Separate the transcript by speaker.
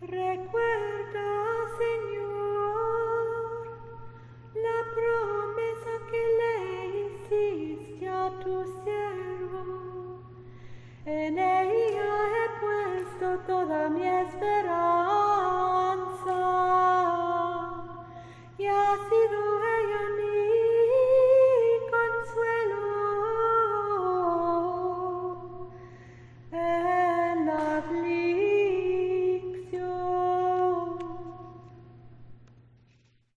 Speaker 1: Recuerda, Señor, la promesa que le hiciste a tu siervo. En ella he puesto toda mi esperanza.